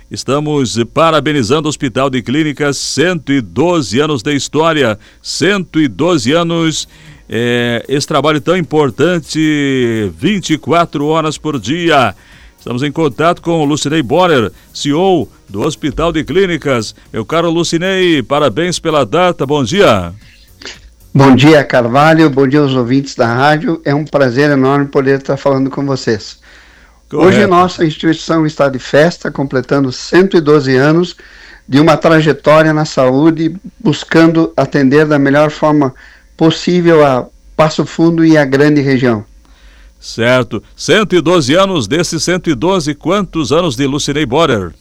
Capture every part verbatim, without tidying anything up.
Estamos parabenizando o Hospital de Clínicas, cento e doze anos de história, cento e doze anos, é, esse trabalho tão importante, vinte e quatro horas por dia. Estamos em contato com o Lucinei Borer, C E O do Hospital de Clínicas. Meu caro Lucinei, parabéns pela data, bom dia. Bom dia, Carvalho, bom dia aos ouvintes da rádio, é um prazer enorme poder estar falando com vocês. Correto. Hoje nossa instituição está de festa, completando cento e doze anos de uma trajetória na saúde, buscando atender da melhor forma possível a Passo Fundo e a grande região. Certo, cento e doze anos, desses cento e doze, quantos anos de Lucinei Borer?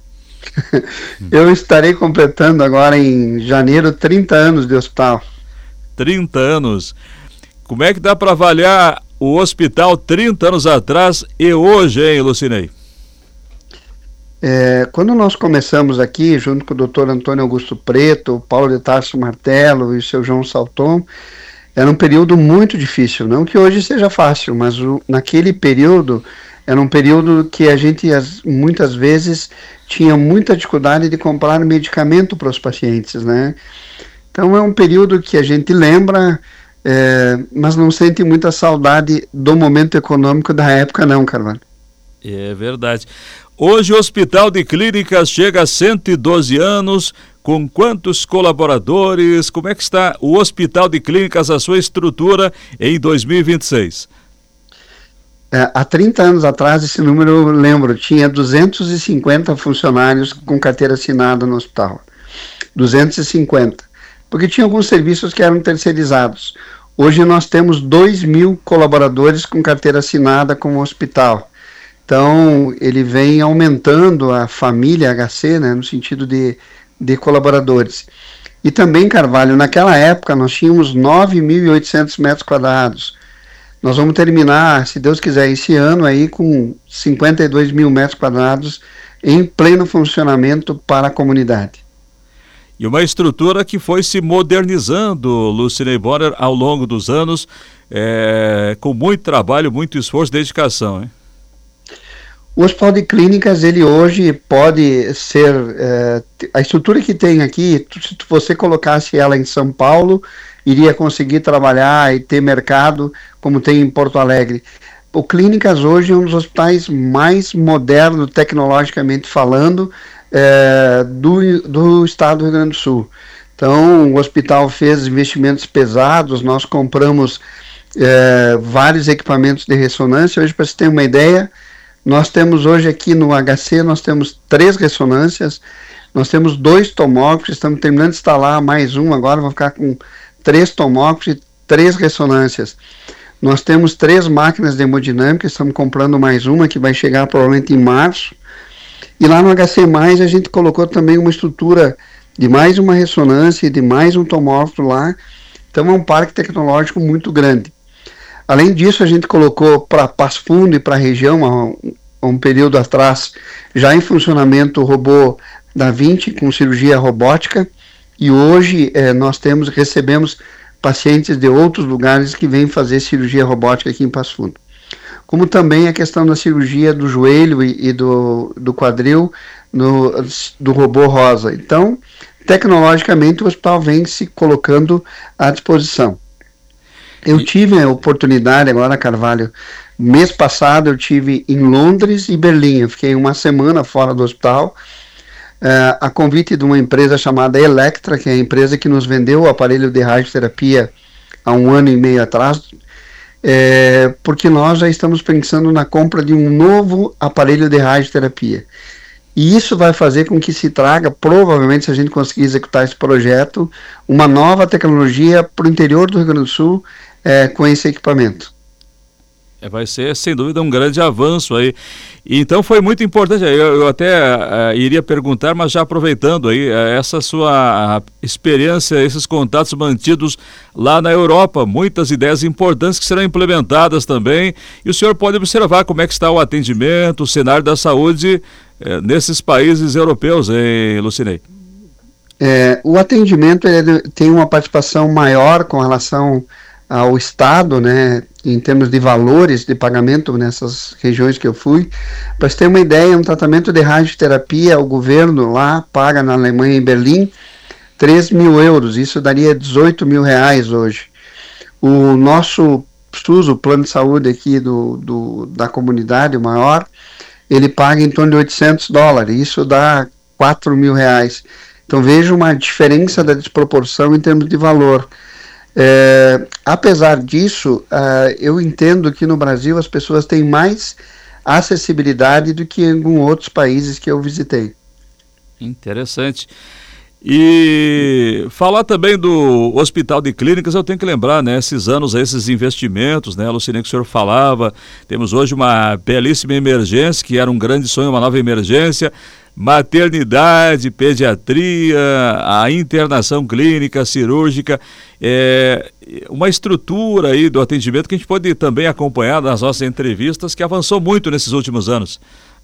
Eu estarei completando agora em janeiro trinta anos de hospital. trinta anos. Como é que dá para avaliar o hospital trinta anos atrás e hoje, hein, Lucinei? É, quando nós começamos aqui, junto com o doutor Antônio Augusto Preto, o Paulo de Tarso Martelo e o seu João Salton, era um período muito difícil, não que hoje seja fácil, mas o, naquele período, era um período que a gente as, muitas vezes tinha muita dificuldade de comprar medicamento para os pacientes, né? Então é um período que a gente lembra, é, mas não sente muita saudade do momento econômico da época não, Carvalho. É verdade. Hoje o Hospital de Clínicas chega a cento e doze anos, com quantos colaboradores? Como é que está o Hospital de Clínicas, a sua estrutura em dois mil e vinte e seis? É, há trinta anos atrás, esse número eu lembro, tinha duzentos e cinquenta funcionários com carteira assinada no hospital. duzentos e cinquenta. Porque tinha alguns serviços que eram terceirizados. Hoje nós temos dois mil colaboradores com carteira assinada com o hospital. Então, ele vem aumentando a família H C, né, no sentido de, de colaboradores. E também, Carvalho, naquela época nós tínhamos nove mil e oitocentos metros quadrados. Nós vamos terminar, se Deus quiser, esse ano aí com cinquenta e dois mil metros quadrados em pleno funcionamento para a comunidade. E uma estrutura que foi se modernizando, Lucinei Borer, ao longo dos anos, é, com muito trabalho, muito esforço e dedicação, hein? O Hospital de Clínicas, ele hoje pode ser, é, a estrutura que tem aqui, se você colocasse ela em São Paulo, iria conseguir trabalhar e ter mercado como tem em Porto Alegre. O Clínicas hoje é um dos hospitais mais modernos, tecnologicamente falando, é, do, do estado do Rio Grande do Sul. Então, o hospital fez investimentos pesados, nós compramos é, vários equipamentos de ressonância. Hoje, para você ter uma ideia, nós temos hoje aqui no H C, nós temos três ressonâncias, nós temos dois tomógrafos, estamos terminando de instalar mais um agora, vamos ficar com três tomógrafos e três ressonâncias. Nós temos três máquinas de hemodinâmica, estamos comprando mais uma que vai chegar provavelmente em março. E lá no H C mais, a gente colocou também uma estrutura de mais uma ressonância e de mais um tomógrafo lá. Então é um parque tecnológico muito grande. Além disso, a gente colocou para Passo Fundo e para a região, há um período atrás, já em funcionamento o robô Da Vinci com cirurgia robótica. E hoje eh, nós temos, recebemos pacientes de outros lugares que vêm fazer cirurgia robótica aqui em Passo Fundo. Como também a questão da cirurgia do joelho e, e do, do quadril no, do robô rosa. Então, tecnologicamente, o hospital vem se colocando à disposição. Eu tive a oportunidade agora, Carvalho, mês passado eu tive em Londres e Berlim. Eu fiquei uma semana fora do hospital, uh, a convite de uma empresa chamada Electra, que é a empresa que nos vendeu o aparelho de radioterapia há um ano e meio atrás, é, porque nós já estamos pensando na compra de um novo aparelho de radioterapia. E isso vai fazer com que se traga, provavelmente, se a gente conseguir executar esse projeto, uma nova tecnologia para o interior do Rio Grande do Sul é, com esse equipamento. É, vai ser, sem dúvida, um grande avanço aí. Então foi muito importante, eu, eu até uh, iria perguntar, mas já aproveitando aí, uh, essa sua uh, experiência, esses contatos mantidos lá na Europa, muitas ideias importantes que serão implementadas também, e o senhor pode observar como é que está o atendimento, o cenário da saúde uh, nesses países europeus, hein, Lucinei? É, o atendimento ele tem uma participação maior com relação ao Estado, né? em termos de valores de pagamento nessas regiões que eu fui. Para você ter uma ideia, um tratamento de radioterapia, o governo lá paga na Alemanha, em Berlim, três mil euros, isso daria dezoito mil reais hoje. O nosso SUS, o plano de saúde aqui do, do, da comunidade, o maior, ele paga em torno de oitocentos dólares, isso dá quatro mil reais. Então veja uma diferença da desproporção em termos de valor. É, apesar disso, uh, eu entendo que no Brasil as pessoas têm mais acessibilidade do que em alguns outros países que eu visitei. Interessante. E falar também do Hospital de Clínicas, eu tenho que lembrar, né, esses anos, esses investimentos, né, Lucilene, que o senhor falava, temos hoje uma belíssima emergência, que era um grande sonho, uma nova emergência, maternidade, pediatria, a internação clínica, cirúrgica, é, uma estrutura aí do atendimento que a gente pode também acompanhar nas nossas entrevistas, que avançou muito nesses últimos anos.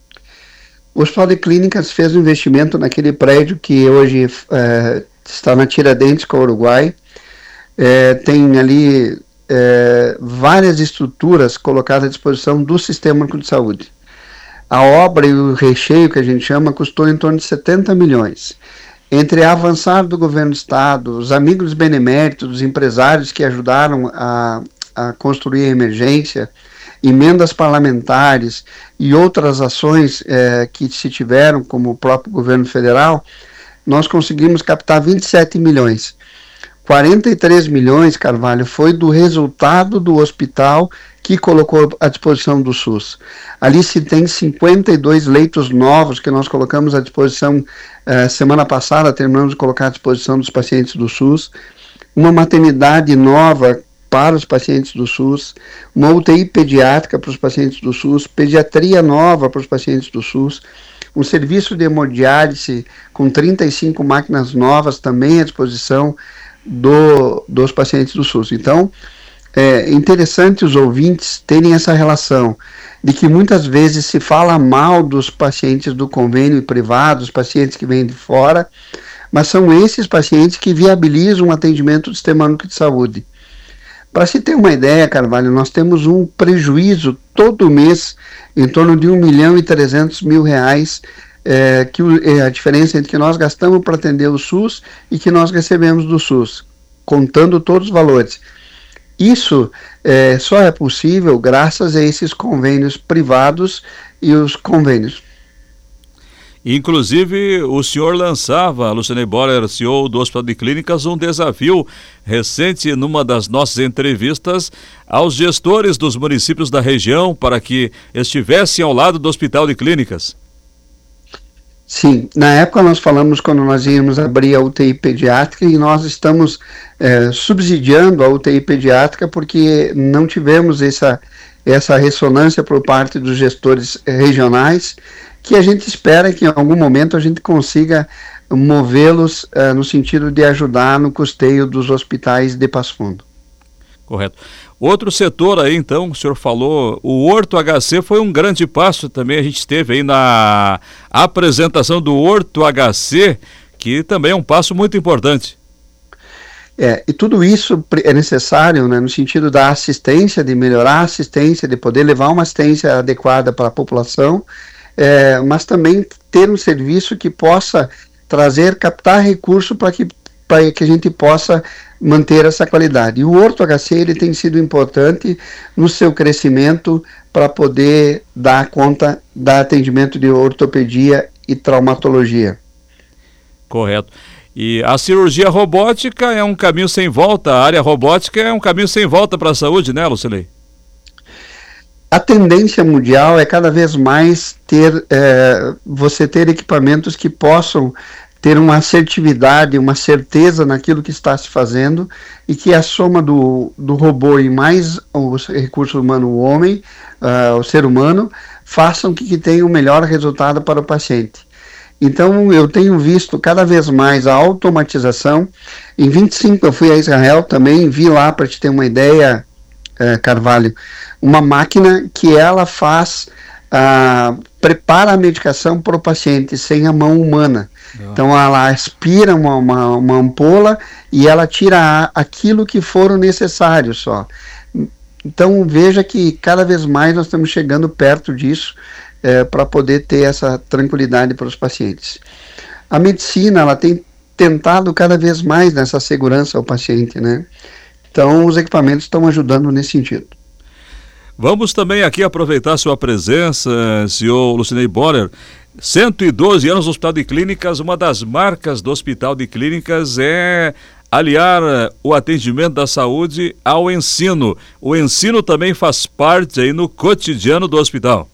O Hospital de Clínicas fez um investimento naquele prédio que hoje é, está na Tiradentes com o Uruguai. É, tem ali é, várias estruturas colocadas à disposição do Sistema Único de Saúde. A obra e o recheio, que a gente chama, custou em torno de setenta milhões. Entre a avançar do governo do Estado, os amigos beneméritos, os empresários que ajudaram a, a construir a emergência, emendas parlamentares e outras ações eh, que se tiveram, como o próprio governo federal, nós conseguimos captar vinte e sete milhões. quarenta e três milhões, Carvalho, foi do resultado do hospital que colocou à disposição do SUS. Ali se tem cinquenta e dois leitos novos que nós colocamos à disposição, eh, semana passada terminamos de colocar à disposição dos pacientes do SUS, uma maternidade nova para os pacientes do SUS, uma U T I pediátrica para os pacientes do SUS, pediatria nova para os pacientes do SUS, um serviço de hemodiálise com trinta e cinco máquinas novas também à disposição do, dos pacientes do SUS. Então, é interessante os ouvintes terem essa relação de que muitas vezes se fala mal dos pacientes do convênio privado, os pacientes que vêm de fora, mas são esses pacientes que viabilizam o atendimento do Sistema Único de Saúde. Para se ter uma ideia, Carvalho, nós temos um prejuízo todo mês em torno de um milhão e trezentos mil reais, é, que é a diferença entre que nós gastamos para atender o SUS e que nós recebemos do SUS, contando todos os valores. Isso é, só é possível graças a esses convênios privados e os convênios. Inclusive, o senhor lançava, Lucilene Borer, C E O do Hospital de Clínicas, um desafio recente numa das nossas entrevistas aos gestores dos municípios da região para que estivessem ao lado do Hospital de Clínicas. Sim, na época nós falamos quando nós íamos abrir a U T I pediátrica e nós estamos é, subsidiando a U T I pediátrica porque não tivemos essa, essa ressonância por parte dos gestores regionais, que a gente espera que em algum momento a gente consiga movê-los uh, no sentido de ajudar no custeio dos hospitais de Passo Fundo. Correto. Outro setor aí, então, o senhor falou, o Horto H C foi um grande passo também, a gente teve aí na apresentação do Horto H C, que também é um passo muito importante. É, e tudo isso é necessário, né, no sentido da assistência, de melhorar a assistência, de poder levar uma assistência adequada para a população, É, mas também ter um serviço que possa trazer, captar recurso para que, para que a gente possa manter essa qualidade. E o Horto H C ele tem sido importante no seu crescimento para poder dar conta do atendimento de ortopedia e traumatologia. Correto. E a cirurgia robótica é um caminho sem volta, a área robótica é um caminho sem volta para a saúde, né, Lucilene? A tendência mundial é cada vez mais ter, é, você ter equipamentos que possam ter uma assertividade, uma certeza naquilo que está se fazendo e que a soma do, do robô e mais o recurso humano, o homem, uh, o ser humano, façam que, que tenha o melhor resultado para o paciente. Então eu tenho visto cada vez mais a automatização. Em vinte e cinco eu fui a Israel também, vi lá, para te ter uma ideia, uh, Carvalho, uma máquina que ela faz, uh, prepara a medicação para o paciente sem a mão humana. Não. Então ela aspira uma, uma, uma ampola e ela tira aquilo que for necessário só. Então veja que cada vez mais nós estamos chegando perto disso, é, para poder ter essa tranquilidade para os pacientes. A medicina, ela tem tentado cada vez mais nessa segurança ao paciente, né? Então os equipamentos estão ajudando nesse sentido. Vamos também aqui aproveitar sua presença, senhor Lucinei Borer. cento e doze anos no Hospital de Clínicas, uma das marcas do Hospital de Clínicas é aliar o atendimento da saúde ao ensino. O ensino também faz parte aí no cotidiano do hospital.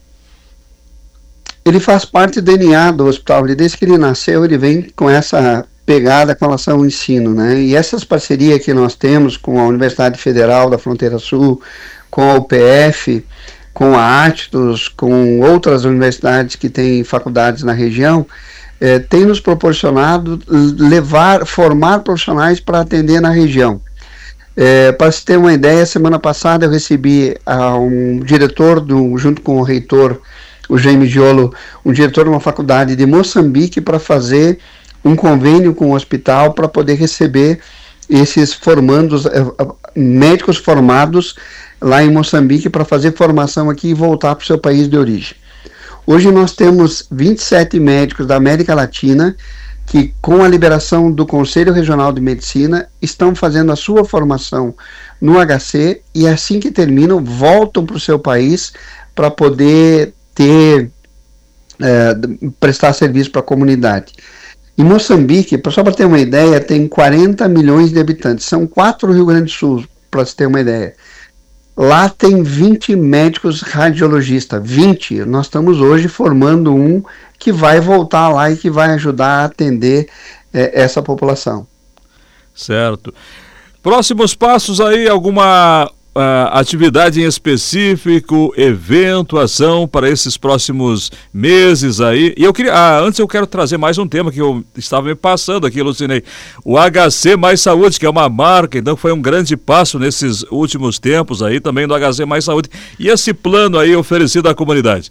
Ele faz parte do D N A do hospital. Desde que ele nasceu, ele vem com essa pegada com relação ao ensino, né? E essas parcerias que nós temos com a Universidade Federal da Fronteira Sul, com a U P F, com a Atlas, com outras universidades que têm faculdades na região, eh, tem nos proporcionado levar, formar profissionais para atender na região. Eh, para se ter uma ideia, semana passada eu recebi a, um diretor, do, junto com o reitor, o Jaime Giolo, um diretor de uma faculdade de Moçambique, para fazer um convênio com o hospital para poder receber esses formandos, eh, médicos formados lá em Moçambique, para fazer formação aqui e voltar para o seu país de origem. Hoje nós temos vinte e sete médicos da América Latina que, com a liberação do Conselho Regional de Medicina, estão fazendo a sua formação no H C e, assim que terminam, voltam para o seu país para poder ter, é, prestar serviço para a comunidade. Em Moçambique, só para ter uma ideia, tem quarenta milhões de habitantes, são quatro Rio Grande do Sul, para se ter uma ideia. Lá tem vinte médicos radiologistas, vinte. Nós estamos hoje formando um que vai voltar lá e que vai ajudar a atender é, essa população. Certo. Próximos passos aí, alguma uh, atividade em específico, evento, ação para esses próximos meses aí? E eu queria, ah, antes eu quero trazer mais um tema que eu estava me passando aqui, Lucinei. O H C Mais Saúde, que é uma marca, então foi um grande passo nesses últimos tempos aí também do H C Mais Saúde. E esse plano aí oferecido à comunidade?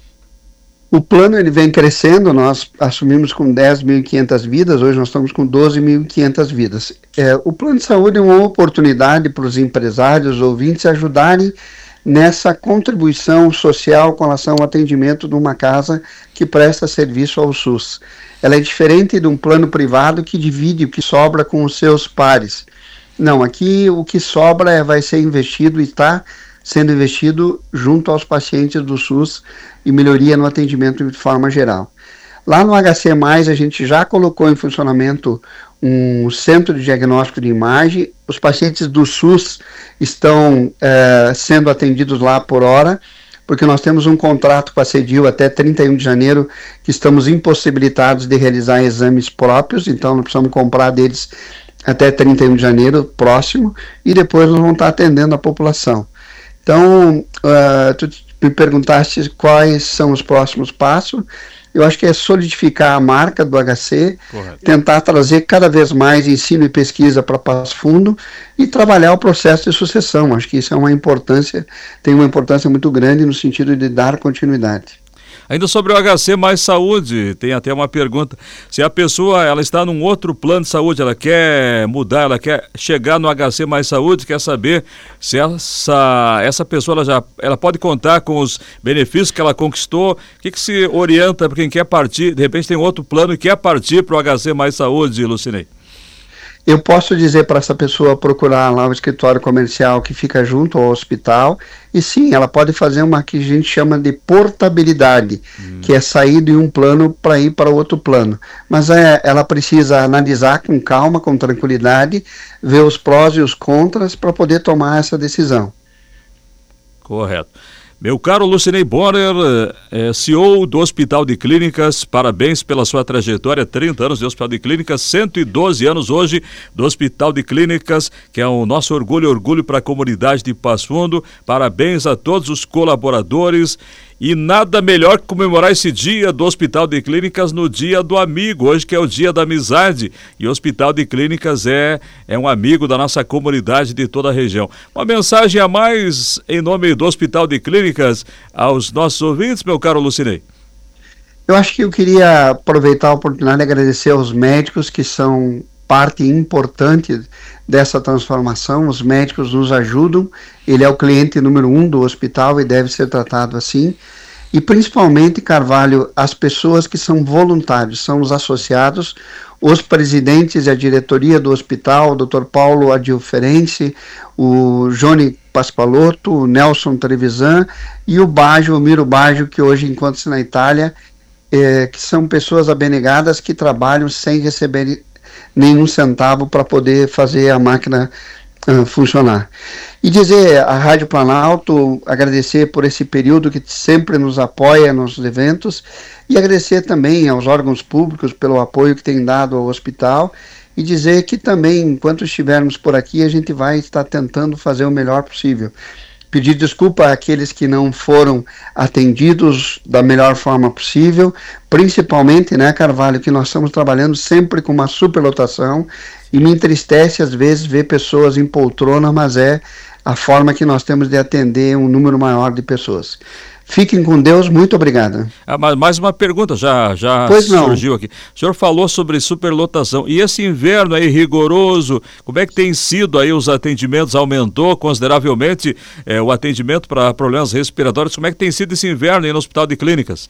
O plano ele vem crescendo, nós assumimos com dez mil e quinhentas vidas, hoje nós estamos com doze mil e quinhentas vidas. É, o plano de saúde é uma oportunidade para os empresários, os ouvintes, ajudarem nessa contribuição social com relação ao atendimento de uma casa que presta serviço ao SUS. Ela é diferente de um plano privado que divide o que sobra com os seus pares. Não, aqui o que sobra é, vai ser investido e está sendo investido junto aos pacientes do SUS e melhoria no atendimento de forma geral. Lá no H C mais, a gente já colocou em funcionamento um centro de diagnóstico de imagem. Os pacientes do SUS estão eh, sendo atendidos lá por hora, porque nós temos um contrato com a CEDIL até trinta e um de janeiro, que estamos impossibilitados de realizar exames próprios, então nós precisamos comprar deles até trinta e um de janeiro próximo, e depois nós vamos estar atendendo a população. Então, uh, tu me perguntaste quais são os próximos passos. Eu acho que é solidificar a marca do H C, correto, tentar trazer cada vez mais ensino e pesquisa para Passo Fundo e trabalhar o processo de sucessão. Acho que isso é uma importância, tem uma importância muito grande no sentido de dar continuidade. Ainda sobre o H C Mais Saúde, tem até uma pergunta. Se a pessoa ela está num outro plano de saúde, ela quer mudar, ela quer chegar no H C Mais Saúde, quer saber se essa, essa pessoa ela já ela pode contar com os benefícios que ela conquistou. O que, que se orienta para quem quer partir? De repente tem outro plano e quer partir para o H C Mais Saúde, Lucinei? Eu posso dizer para essa pessoa procurar lá o escritório comercial que fica junto ao hospital, e sim, ela pode fazer uma que a gente chama de portabilidade, hum. que é sair de um plano para ir para outro plano. Mas é, ela precisa analisar com calma, com tranquilidade, ver os prós e os contras para poder tomar essa decisão. Correto. Meu caro Lucinei Borer, é, C E O do Hospital de Clínicas, parabéns pela sua trajetória, trinta anos de Hospital de Clínicas, cento e doze anos hoje do Hospital de Clínicas, que é o nosso orgulho, orgulho para a comunidade de Passo Fundo. Parabéns a todos os colaboradores. E nada melhor que comemorar esse dia do Hospital de Clínicas no Dia do Amigo, hoje que é o Dia da Amizade. E o Hospital de Clínicas é, é um amigo da nossa comunidade de toda a região. Uma mensagem a mais em nome do Hospital de Clínicas aos nossos ouvintes, meu caro Lucinei. Eu acho que eu queria aproveitar a oportunidade de agradecer aos médicos que são parte importante dessa transformação. Os médicos nos ajudam, ele é o cliente número um do hospital e deve ser tratado assim. E principalmente, Carvalho, as pessoas que são voluntários, são os associados, os presidentes e a diretoria do hospital, o doutor Paulo Adilferense, o Johnny Paspalotto, o Nelson Trevisan e o Baggio, o Miro Baggio, que hoje encontra-se na Itália, é, que são pessoas abnegadas que trabalham sem receber nenhum centavo para poder fazer a máquina uh, funcionar. E dizer à Rádio Planalto, agradecer por esse período que sempre nos apoia nos eventos e agradecer também aos órgãos públicos pelo apoio que tem dado ao hospital e dizer que também, enquanto estivermos por aqui, a gente vai estar tentando fazer o melhor possível. Pedir desculpa àqueles que não foram atendidos da melhor forma possível, principalmente, né, Carvalho, que nós estamos trabalhando sempre com uma superlotação e me entristece às vezes ver pessoas em poltrona, mas é a forma que nós temos de atender um número maior de pessoas. Fiquem com Deus, muito obrigado. Ah, mas mais uma pergunta já, já surgiu aqui. O senhor falou sobre superlotação. E esse inverno aí rigoroso, como é que tem sido aí os atendimentos? Aumentou consideravelmente é, o atendimento para problemas respiratórios? Como é que tem sido esse inverno aí no Hospital de Clínicas?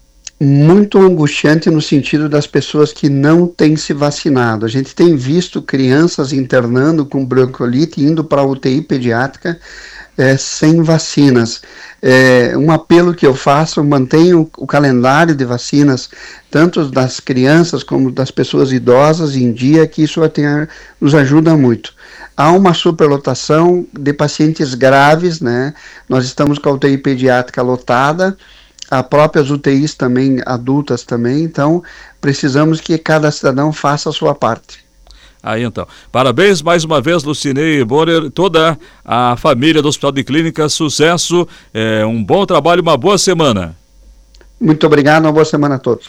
Muito angustiante no sentido das pessoas que não têm se vacinado. A gente tem visto crianças internando com bronquiolite, indo para a U T I pediátrica, É, sem vacinas. É, um apelo que eu faço, mantenho o calendário de vacinas, tanto das crianças como das pessoas idosas em dia, que isso até nos ajuda muito. Há uma superlotação de pacientes graves, né? Nós estamos com a U T I pediátrica lotada, as próprias U T Is também, adultas também, então precisamos que cada cidadão faça a sua parte. Aí então, parabéns mais uma vez, Lucinei Bonner, toda a família do Hospital de Clínicas, sucesso, é, um bom trabalho, uma boa semana. Muito obrigado, uma boa semana a todos.